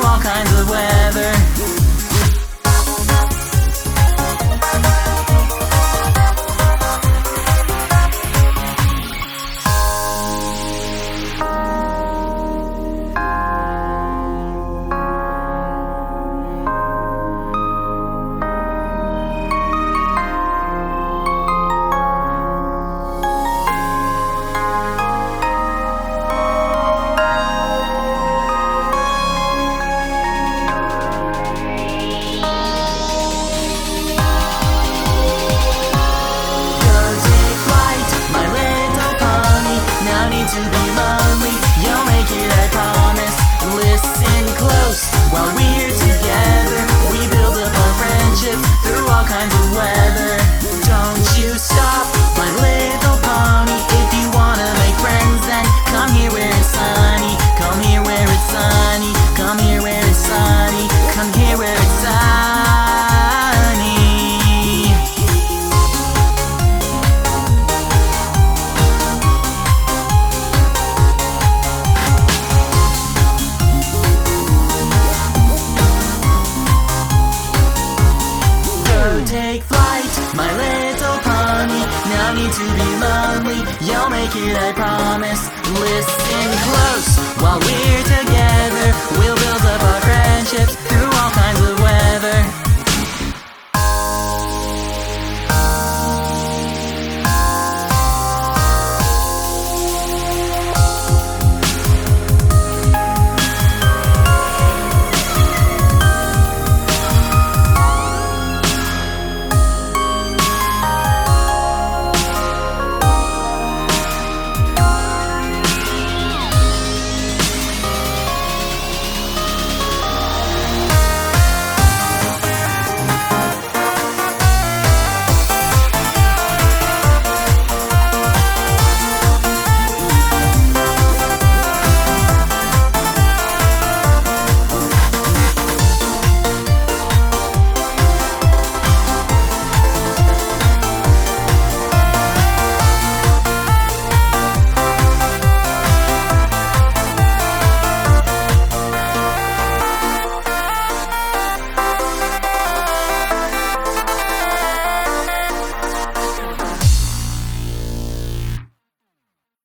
all kinds of weather. To be lonely, you'll make it, I promise. Listen close while we're together. We build up our friendship through all kinds of weather. Don't you stop, my little pony. If you wanna make friends, then come here where it's sunny. Come here where it's sunny. Come here where it's sunny. Come here where it's sunny. Take flight, my little pony. No need to be lonely, you'll make it, I promise. Listen close while we're together.